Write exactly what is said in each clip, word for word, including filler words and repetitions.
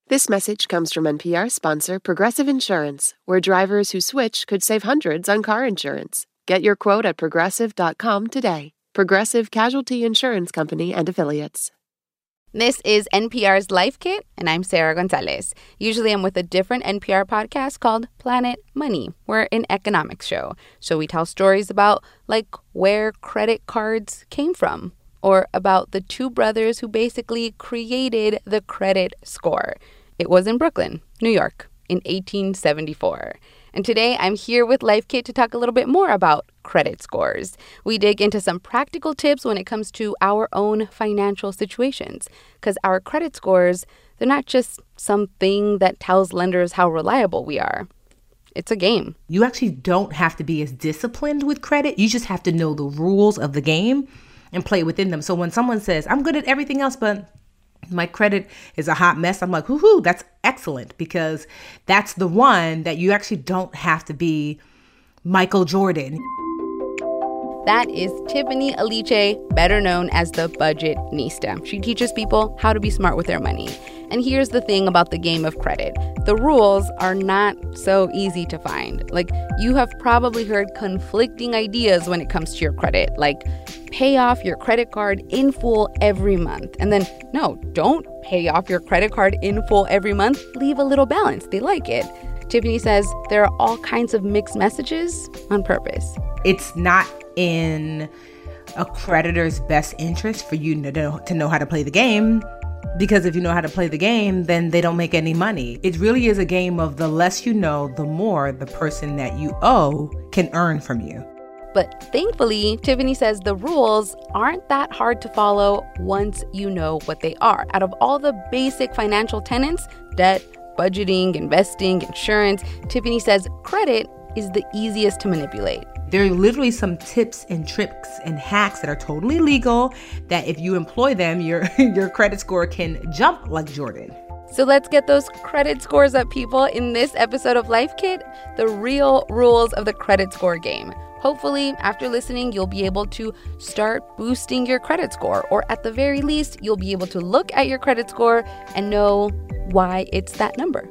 This message comes from N P R sponsor Progressive Insurance, where drivers who switch could save hundreds on car insurance. Get your quote at progressive dot com today. Progressive Casualty Insurance Company and Affiliates. This is N P R's Life Kit, and I'm Sarah Gonzalez. Usually I'm with a different N P R podcast called Planet Money. We're an economics show, so we tell stories about, like, where credit cards came from, or about the two brothers who basically created the credit score. It was in Brooklyn, New York, in eighteen seventy-four. And today I'm here with Life Kit to talk a little bit more about credit scores. We dig into some practical tips when it comes to our own financial situations, because our credit scores, they're not just something that tells lenders how reliable we are. It's a game. You actually don't have to be as disciplined with credit. You just have to know the rules of the game and play within them. So when someone says, I'm good at everything else, but my credit is a hot mess, I'm like, whoo-hoo, that's excellent, because that's the one that you actually don't have to be Michael Jordan. That is Tiffany Aliche, better known as the Budgetnista. She teaches people how to be smart with their money. And here's the thing about the game of credit. The rules are not so easy to find. Like, you have probably heard conflicting ideas when it comes to your credit, like pay off your credit card in full every month. And then, no, don't pay off your credit card in full every month. Leave a little balance. They like it. Tiffany says there are all kinds of mixed messages on purpose. It's not in a creditor's best interest for you to know, to know how to play the game, because if you know how to play the game, then they don't make any money. It really is a game of the less you know, the more the person that you owe can earn from you. But thankfully, Tiffany says the rules aren't that hard to follow once you know what they are. Out of all the basic financial tenets, debt, budgeting, investing, insurance, Tiffany says credit is the easiest to manipulate. There are literally some tips and tricks and hacks that are totally legal that if you employ them, your your credit score can jump like Jordan. So let's get those credit scores up, people. In this episode of Life Kit, the real rules of the credit score game. Hopefully, after listening, you'll be able to start boosting your credit score, or at the very least, you'll be able to look at your credit score and know why it's that number.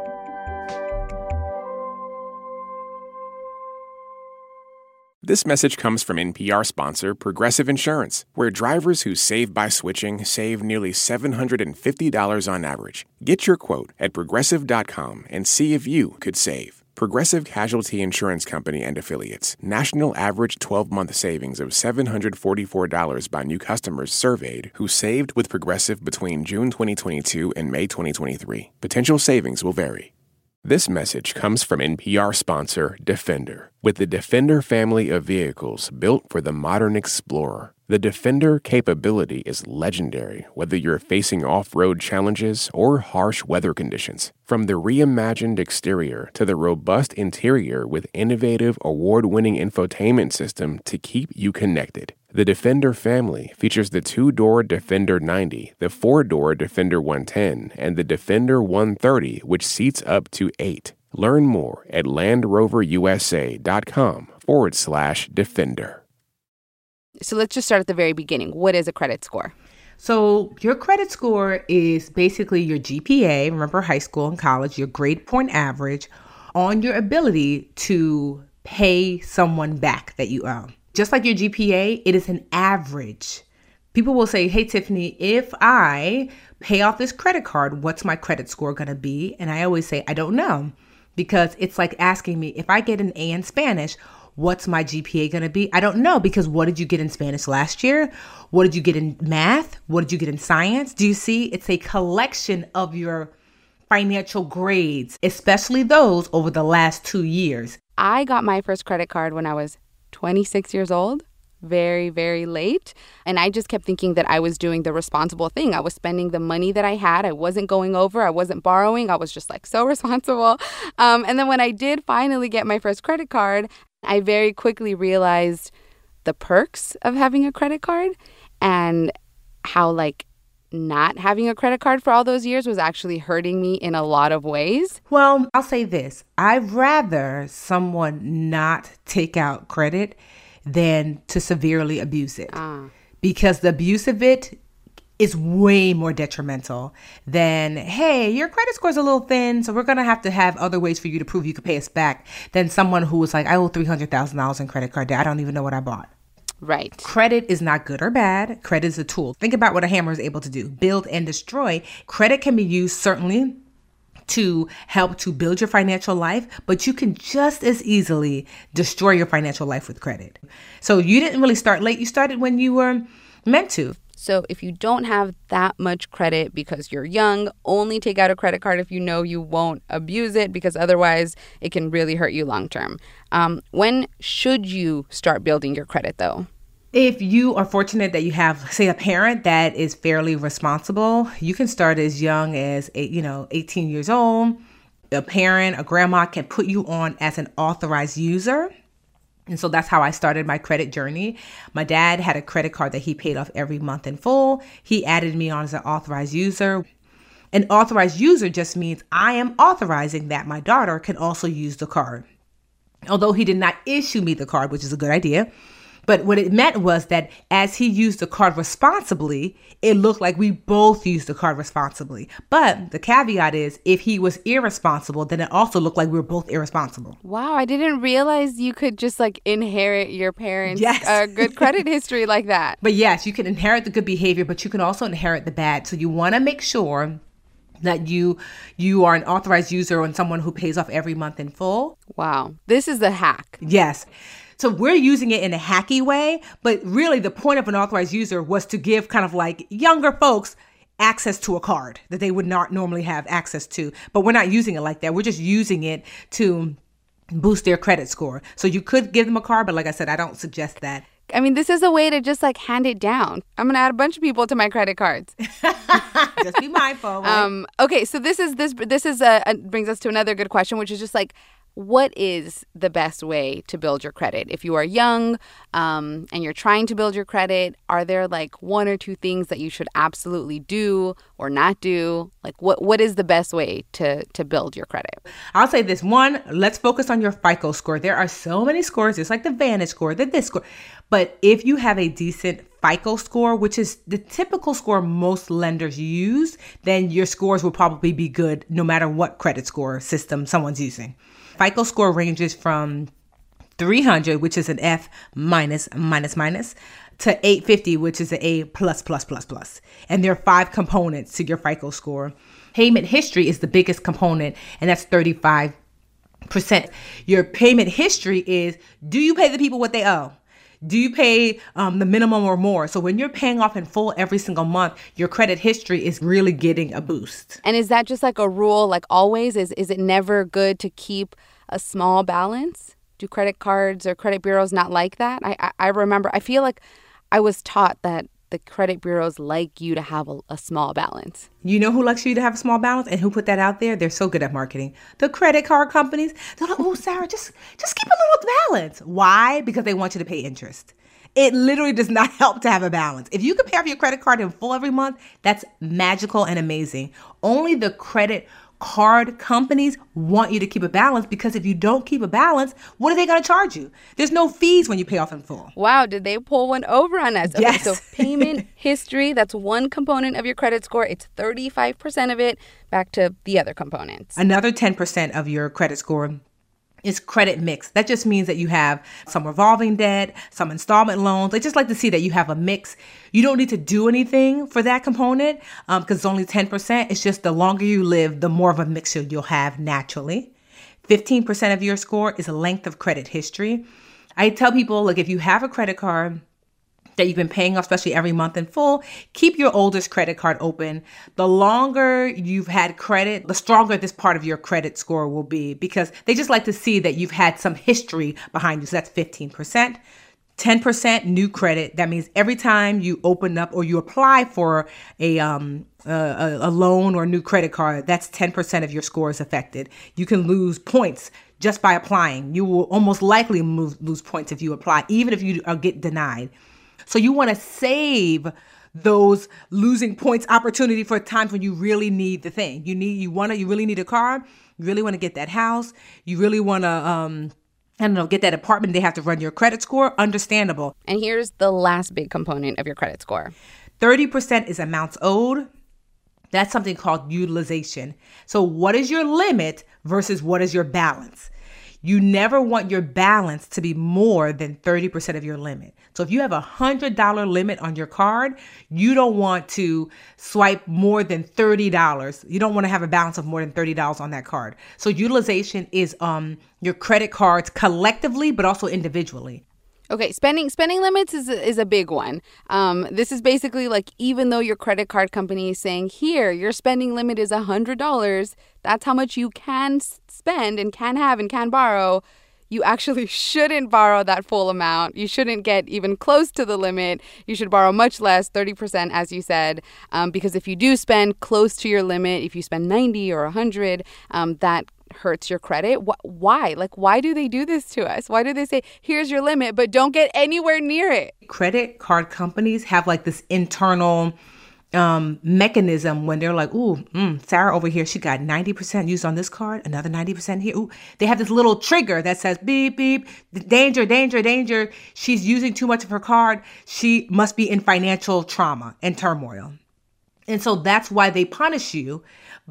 This message comes from N P R sponsor Progressive Insurance, where drivers who save by switching save nearly seven hundred fifty dollars on average. Get your quote at progressive dot com and see if you could save. Progressive Casualty Insurance Company and Affiliates. National average twelve-month savings of seven hundred forty-four dollars by new customers surveyed who saved with Progressive between June twenty twenty-two and May twenty twenty-three. Potential savings will vary. This message comes from N P R sponsor Defender. With the Defender family of vehicles built for the modern explorer, the Defender capability is legendary, whether you're facing off-road challenges or harsh weather conditions. From the reimagined exterior to the robust interior with innovative, award-winning infotainment system to keep you connected. The Defender family features the two-door Defender ninety, the four-door Defender one ten, and the Defender one thirty, which seats up to eight. Learn more at landroverusa.com forward slash Defender. So let's just start at the very beginning. What is a credit score? So your credit score is basically your G P A, remember high school and college, your grade point average on your ability to pay someone back that you owe. Just like your G P A, it is an average. People will say, hey, Tiffany, if I pay off this credit card, what's my credit score going to be? And I always say, I don't know, because it's like asking me, if I get an A in Spanish, what's my G P A going to be? I don't know, because what did you get in Spanish last year? What did you get in math? What did you get in science? Do you see? It's a collection of your financial grades, especially those over the last two years. I got my first credit card when I was twenty-six years old, very, very late. And I just kept thinking that I was doing the responsible thing. I was spending the money that I had. I wasn't going over. I wasn't borrowing. I was just like so responsible. Um, and then when I did finally get my first credit card, I very quickly realized the perks of having a credit card and how like not having a credit card for all those years was actually hurting me in a lot of ways. Well, I'll say this. I'd rather someone not take out credit than to severely abuse it. Ah. Because the abuse of it is way more detrimental than, hey, your credit score is a little thin, so we're going to have to have other ways for you to prove you can pay us back, than someone who was like, I owe three hundred thousand dollars in credit card debt. I don't even know what I bought. Right. Credit is not good or bad. Credit is a tool. Think about what a hammer is able to do, build and destroy. Credit can be used certainly to help to build your financial life, but you can just as easily destroy your financial life with credit. So you didn't really start late. You started when you were meant to. So if you don't have that much credit because you're young, only take out a credit card if you know you won't abuse it, because otherwise it can really hurt you long term. Um, when should you start building your credit, though? If you are fortunate that you have, say, a parent that is fairly responsible, you can start as young as, eight, you know, eighteen years old. A parent, a grandma can put you on as an authorized user. And so that's how I started my credit journey. My dad had a credit card that he paid off every month in full. He added me on as an authorized user. An authorized user just means I am authorizing that my daughter can also use the card. Although he did not issue me the card, which is a good idea. But what it meant was that as he used the card responsibly, it looked like we both used the card responsibly. But the caveat is, if he was irresponsible, then it also looked like we were both irresponsible. Wow, I didn't realize you could just like inherit your parents' yes. uh, good credit history like that. But yes, you can inherit the good behavior, but you can also inherit the bad. So you want to make sure that you you are an authorized user and someone who pays off every month in full. Wow, this is the hack. Yes. So we're using it in a hacky way, but really the point of an authorized user was to give kind of like younger folks access to a card that they would not normally have access to. But we're not using it like that. We're just using it to boost their credit score. So you could give them a card, but like I said, I don't suggest that. I mean, this is a way to just like hand it down. I'm going to add a bunch of people to my credit cards. Just be mindful. Right? Um, okay, so this is this this is a, a brings us to another good question, which is just like, what is the best way to build your credit? If you are young um, and you're trying to build your credit, are there like one or two things that you should absolutely do or not do? Like what what is the best way to, to build your credit? I'll say this. One, let's focus on your FICO score. There are so many scores. It's like the Vantage score, the this score. But if you have a decent FICO score, which is the typical score most lenders use, then your scores will probably be good no matter what credit score system someone's using. FICO score ranges from three hundred, which is an F minus, minus, minus, to eight fifty, which is an A plus, plus, plus, plus. And there are five components to your FICO score. Payment history is the biggest component, and that's thirty-five percent. Your payment history is, do you pay the people what they owe? Do you pay um, the minimum or more? So when you're paying off in full every single month, your credit history is really getting a boost. And is that just like a rule, like always? Is is it never good to keep a small balance? Do credit cards or credit bureaus not like that? I I, I remember, I feel like I was taught that the credit bureaus like you to have a, a small balance. You know who likes you to have a small balance and who put that out there? They're so good at marketing. The credit card companies. They're like, oh, Sarah, just, just keep a little balance. Why? Because they want you to pay interest. It literally does not help to have a balance. If you can pay off your credit card in full every month, that's magical and amazing. Only the credit card companies want you to keep a balance, because if you don't keep a balance, what are they going to charge you? There's no fees when you pay off in full. Wow, did they pull one over on us? Okay, yes. So payment history, that's one component of your credit score. It's thirty-five percent of it. Back to the other components. Another ten percent of your credit score is credit mix. That just means that you have some revolving debt, some installment loans. They just like to see that you have a mix. You don't need to do anything for that component um, because it's only ten percent. It's just the longer you live, the more of a mixture you'll have naturally. fifteen percent of your score is a length of credit history. I tell people, look, if you have a credit card that you've been paying off, especially every month in full, keep your oldest credit card open. The longer you've had credit, the stronger this part of your credit score will be, because they just like to see that you've had some history behind you. So that's fifteen percent. ten percent new credit. That means every time you open up or you apply for a um a, a loan or a new credit card, that's ten percent of your score is affected. You can lose points just by applying. You will almost likely move, lose points if you apply, even if you get denied. So you want to save those losing points opportunity for times when you really need the thing. You need, you want to, you really need a car. You really want to get that house. You really want to, um, I don't know, get that apartment. They have to run your credit score. Understandable. And here's the last big component of your credit score. thirty percent is amounts owed. That's something called utilization. So what is your limit versus what is your balance? You never want your balance to be more than thirty percent of your limit. So if you have a one hundred dollars limit on your card, you don't want to swipe more than thirty dollars. You don't want to have a balance of more than thirty dollars on that card. So utilization is um your credit cards collectively, but also individually. Okay, spending spending limits is a, is a big one. Um, this is basically like, even though your credit card company is saying, here, your spending limit is one hundred dollars, that's how much you can spend and can have and can borrow, you actually shouldn't borrow that full amount. You shouldn't get even close to the limit. You should borrow much less, thirty percent, as you said, um, because if you do spend close to your limit, if you spend ninety or one hundred, um, that hurts your credit. Wh- why? Like, why do they do this to us? Why do they say, here's your limit, but don't get anywhere near it? Credit card companies have like this internal um, mechanism when they're like, ooh, mm, Sarah over here, she got ninety percent used on this card, another ninety percent here. Ooh, they have this little trigger that says beep, beep, danger, danger, danger. She's using too much of her card. She must be in financial trauma and turmoil. And so that's why they punish you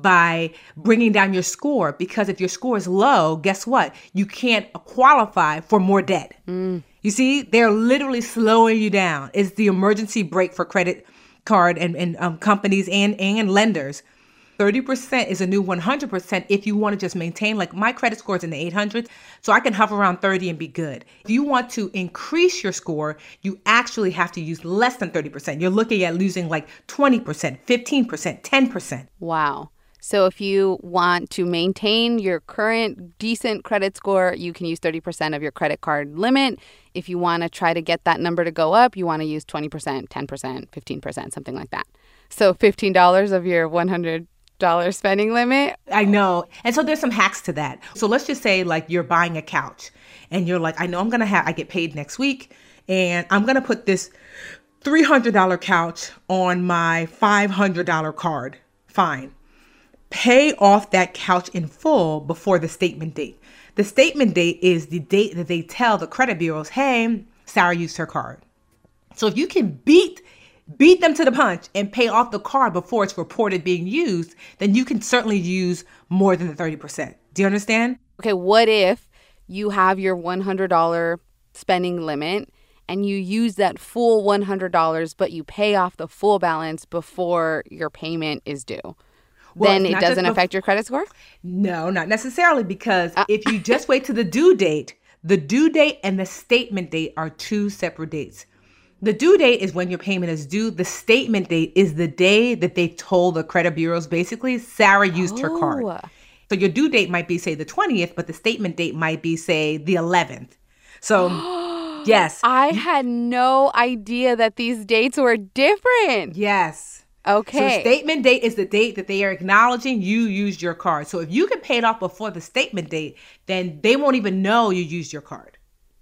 by bringing down your score, because if your score is low, guess what? You can't qualify for more debt. Mm. You see, they're literally slowing you down. It's the emergency brake for credit card and, and um, companies and, and lenders. thirty percent is a new one hundred percent if you want to just maintain, like my credit score is in the eight hundreds, so I can hover around thirty and be good. If you want to increase your score, you actually have to use less than thirty percent. You're looking at losing like twenty percent, fifteen percent, ten percent. Wow. So if you want to maintain your current decent credit score, you can use thirty percent of your credit card limit. If you want to try to get that number to go up, you want to use twenty percent, ten percent, fifteen percent, something like that. So fifteen dollars of your one hundred dollars spending limit. I know. And so there's some hacks to that. So let's just say like you're buying a couch and you're like, I know I'm going to have, I get paid next week and I'm going to put this three hundred dollars couch on my five hundred dollars card. Fine. Pay off that couch in full before the statement date. The statement date is the date that they tell the credit bureaus, hey, Sarah used her card. So if you can beat beat them to the punch and pay off the card before it's reported being used, then you can certainly use more than the thirty percent. Do you understand? Okay, what if you have your one hundred dollars spending limit and you use that full one hundred dollars, but you pay off the full balance before your payment is due? Well, then it doesn't affect your credit score? No, not necessarily, because uh, if you just wait to the due date, the due date and the statement date are two separate dates. The due date is when your payment is due. The statement date is the day that they told the credit bureaus, basically, Sarah used oh. her card. So your due date might be, say, the twentieth, but the statement date might be, say, the eleventh. So, yes. I had no idea that these dates were different. Yes. Okay. So statement date is the date that they are acknowledging you used your card. So if you can pay it off before the statement date, then they won't even know you used your card.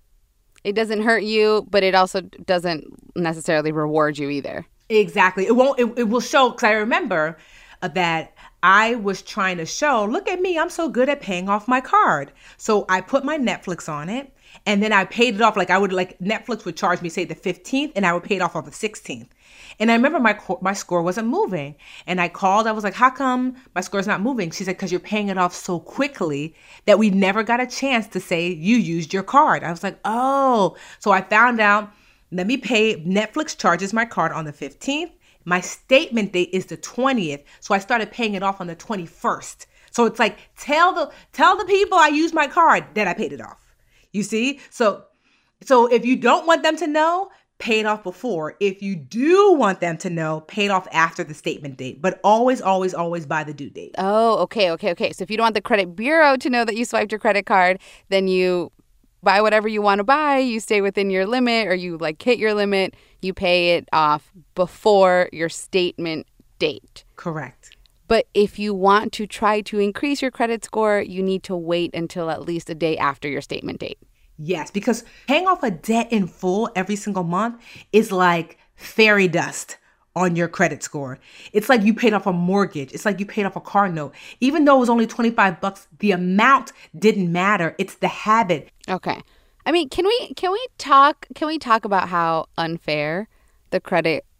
It doesn't hurt you, but it also doesn't necessarily reward you either. Exactly. It won't. It, it will show, because I remember uh, that I was trying to show, look at me, I'm so good at paying off my card. So I put my Netflix on it, and then I paid it off. Like I would, like Netflix would charge me, say, the fifteenth, and I would pay it off on the sixteenth. And I remember my my score wasn't moving. And I called. I was like, how come my score's not moving? She said, because you're paying it off so quickly that we never got a chance to say you used your card. I was like, oh. So I found out, let me pay. Netflix charges my card on the fifteenth. My statement date is the twentieth. So I started paying it off on the twenty-first. So it's like, tell the tell the people I used my card that I paid it off. You see? So, so if you don't want them to know, pay it off before. If you do want them to know, pay it off after the statement date, but always, always, always by the due date. Oh, okay, okay, okay. So if you don't want the credit bureau to know that you swiped your credit card, then you buy whatever you want to buy, you stay within your limit, or you like hit your limit, you pay it off before your statement date. Correct. But if you want to try to increase your credit score, you need to wait until at least a day after your statement date. Yes, because paying off a debt in full every single month is like fairy dust on your credit score. It's like you paid off a mortgage. It's like you paid off a car note. Even though it was only twenty-five bucks, the amount didn't matter. It's the habit. Okay. I mean, can we can we talk can we talk about how unfair the credit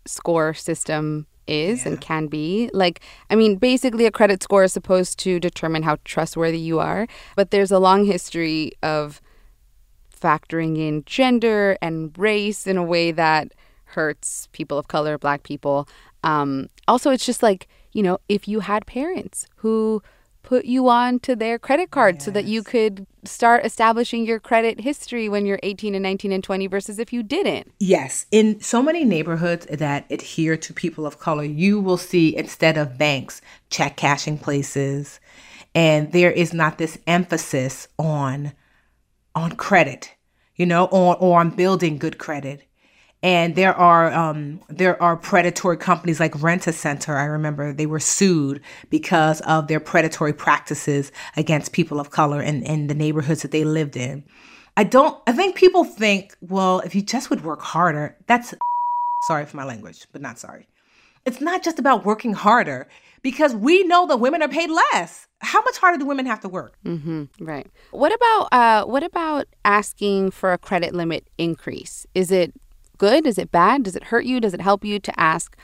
score system is Yeah. and can be. Like, I mean, basically a credit score is supposed to determine how trustworthy you are, but there's a long history of factoring in gender and race in a way that hurts people of color, Black people. Um, also, it's just like, you know, if you had parents who put you on to their credit card yes. so that you could start establishing your credit history when you're eighteen and nineteen and twenty versus if you didn't. Yes. In so many neighborhoods that adhere to people of color, you will see, instead of banks, check cashing places. And there is not this emphasis on, on credit, you know, on, or on building good credit. And there are um, there are predatory companies like Rent-A-Center. I remember they were sued because of their predatory practices against people of color in, in the neighborhoods that they lived in. I don't, I think people think, well, if you just would work harder, that's, sorry for my language, but not sorry. It's not just about working harder, because we know that women are paid less. How much harder do women have to work? Mm-hmm, right. What about uh, what about asking for a credit limit increase? Is it good? Is it bad? Does it hurt you? Does it help you to ask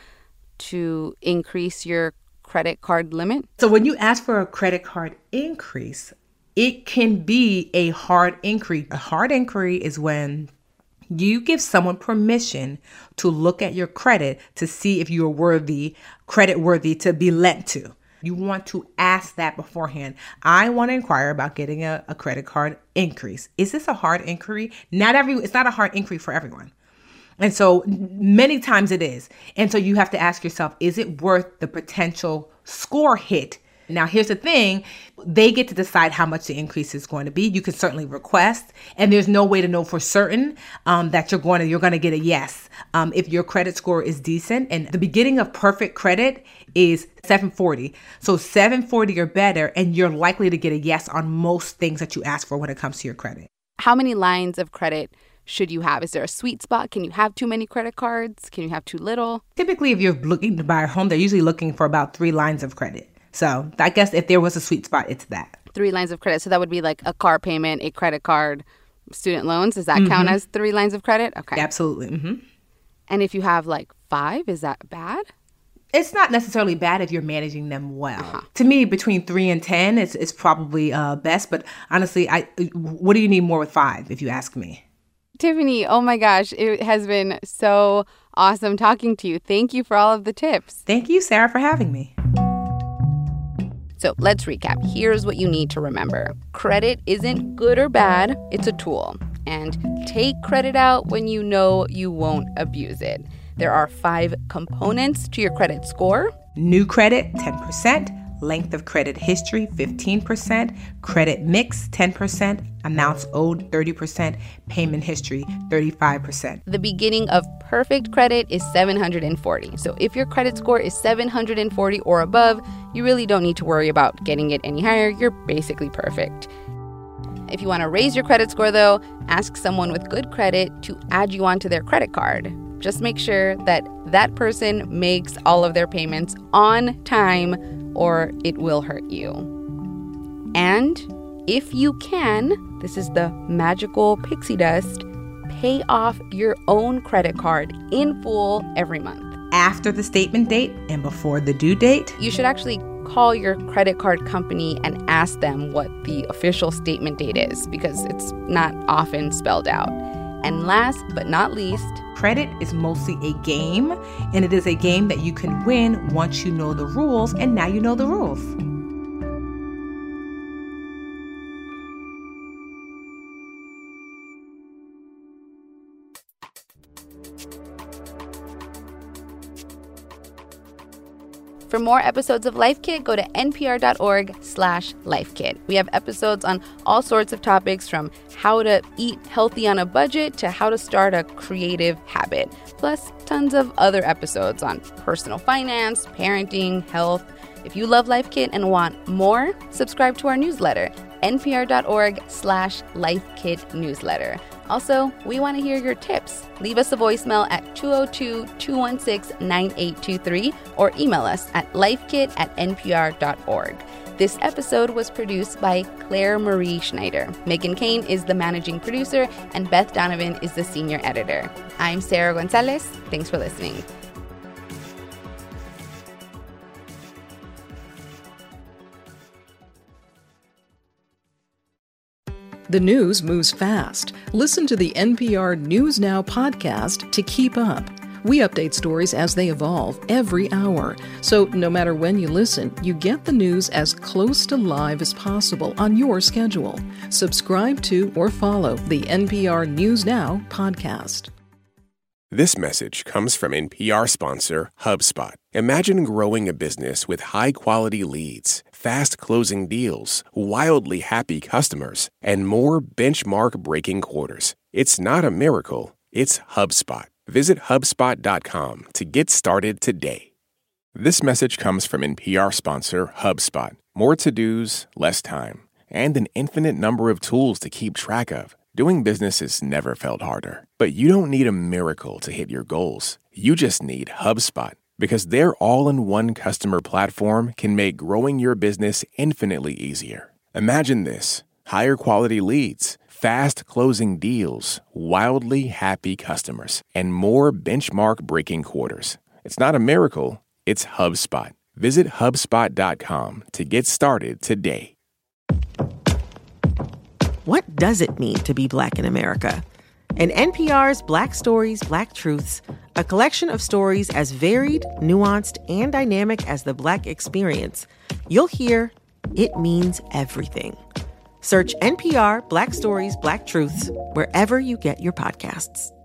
to increase your credit card limit? So when you ask for a credit card increase, it can be a hard inquiry. A hard inquiry is when you give someone permission to look at your credit to see if you're worthy, credit worthy to be lent to. You want to ask that beforehand. I want to inquire about getting a, a credit card increase. Is this a hard inquiry? Not every, it's not a hard inquiry for everyone. And so many times it is. And so you have to ask yourself, is it worth the potential score hit? Now, here's the thing. They get to decide how much the increase is going to be. You can certainly request, and there's no way to know for certain um, that you're going to you're going to get a yes. Um, if your credit score is decent, and the beginning of perfect credit is seven forty. So seven forty or better, and you're likely to get a yes on most things that you ask for when it comes to your credit. How many lines of credit should you have? Is there a sweet spot? Can you have too many credit cards? Can you have too little? Typically, if you're looking to buy a home, they're usually looking for about three lines of credit. So I guess if there was a sweet spot, it's that. Three lines of credit. So that would be like a car payment, a credit card, student loans. Does that mm-hmm. count as three lines of credit? Okay. Absolutely. Mm-hmm. And if you have like five, is that bad? It's not necessarily bad if you're managing them well. Uh-huh. To me, between three and ten is, is probably uh, best. But honestly, I what do you need more with five, if you ask me? Tiffany, oh my gosh, it has been so awesome talking to you. Thank you for all of the tips. Thank you, Sarah, for having me. So let's recap. Here's what you need to remember. Credit isn't good or bad. It's a tool. And take credit out when you know you won't abuse it. There are five components to your credit score. New credit, ten percent. Length of credit history, fifteen percent. Credit mix, ten percent. Amounts owed, thirty percent. Payment history, thirty-five percent. The beginning of perfect credit is seven hundred forty. So if your credit score is seven hundred forty or above, you really don't need to worry about getting it any higher. You're basically perfect. If you want to raise your credit score, though, ask someone with good credit to add you onto their credit card. Just make sure that that person makes all of their payments on time, or it will hurt you. And if you can, this is the magical pixie dust, pay off your own credit card in full every month. After the statement date and before the due date. You should actually call your credit card company and ask them what the official statement date is, because it's not often spelled out. And last but not least, credit is mostly a game, and it is a game that you can win once you know the rules, and now you know the rules. For more episodes of Life Kit, go to npr.org slash lifekit. We have episodes on all sorts of topics, from how to eat healthy on a budget to how to start a creative habit, plus tons of other episodes on personal finance, parenting, health. If you love Life Kit and want more, subscribe to our newsletter, npr.org slash lifekit newsletter. Also, we want to hear your tips. Leave us a voicemail at two oh two, two one six, nine eight two three or email us at lifekit at npr.org. This episode was produced by Claire Marie Schneider. Megan Kane is the managing producer, and Beth Donovan is the senior editor. I'm Sarah Gonzalez. Thanks for listening. The news moves fast. Listen to the N P R News Now podcast to keep up. We update stories as they evolve every hour. So no matter when you listen, you get the news as close to live as possible on your schedule. Subscribe to or follow the N P R News Now podcast. This message comes from N P R sponsor HubSpot. Imagine growing a business with high-quality leads, fast-closing deals, wildly happy customers, and more benchmark-breaking quarters. It's not a miracle, it's HubSpot. Visit HubSpot dot com to get started today. This message comes from N P R sponsor HubSpot. More to-dos, less time, and an infinite number of tools to keep track of. Doing business has never felt harder. But you don't need a miracle to hit your goals. You just need HubSpot, because their all-in-one customer platform can make growing your business infinitely easier. Imagine this: higher quality leads, fast closing deals, wildly happy customers, and more benchmark-breaking quarters. It's not a miracle, it's HubSpot. Visit HubSpot dot com to get started today. What does it mean to be Black in America? In N P R's Black Stories, Black Truths, a collection of stories as varied, nuanced, and dynamic as the Black experience, you'll hear it means everything. Search N P R Black Stories, Black Truths wherever you get your podcasts.